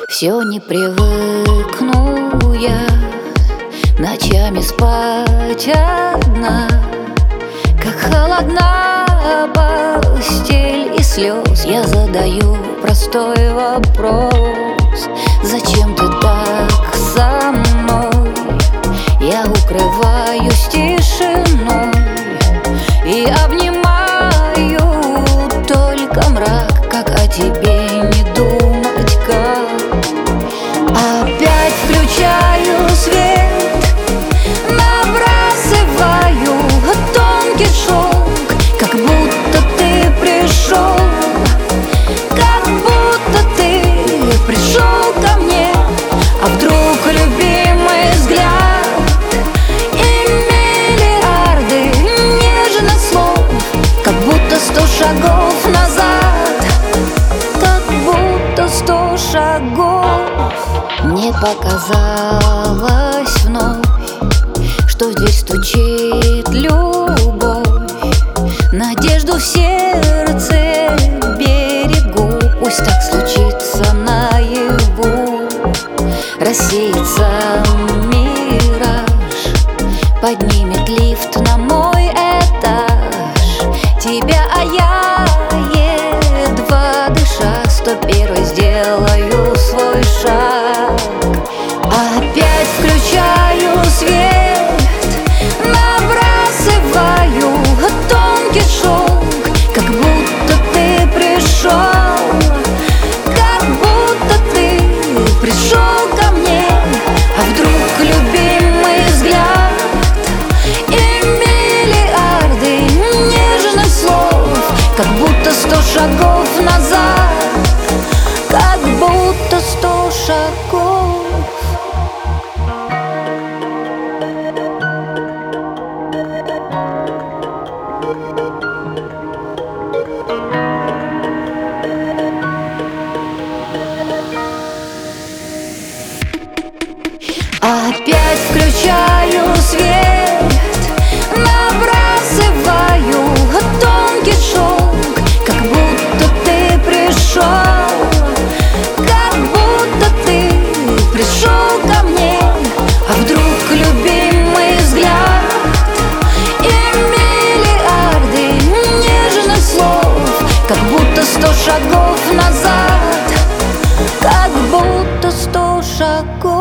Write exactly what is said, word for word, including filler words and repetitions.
Все не привыкну я ночами спать одна, как холодна постель и слез. Я задаю простой вопрос: зачем ты так со мной? Я укрываюсь тишиной и обнимаю только мрак. Как о тебе не думать, как? Опять включаю свет, набрасываю тонкий шелк, как будто ты пришел, как будто ты пришел ко мне. А вдруг любимый взгляд и миллиарды нежных слов, как будто сто шагов назад, как будто сто шагов. Мне показалось вновь, что здесь стучит любовь. Надежду в сердце берегу, пусть так случится наяву. Рассеется мираж, поднимет лифт на мой этаж тебя, а я, едва дыша, сто первый сделаю свой шаг. Опять включаю свет, набрасываю тонкий шелк, как будто ты пришел, как будто ты пришел ко мне. А вдруг любимый взгляд и миллиарды нежных слов, как будто сто шагов назад, как будто сто шагов. Опять включаю свет, набрасываю тонкий шелк, как будто ты пришел, как будто ты пришел ко мне. А вдруг любимый взгляд и миллиарды нежных слов, как будто сто шагов назад, как будто сто шагов.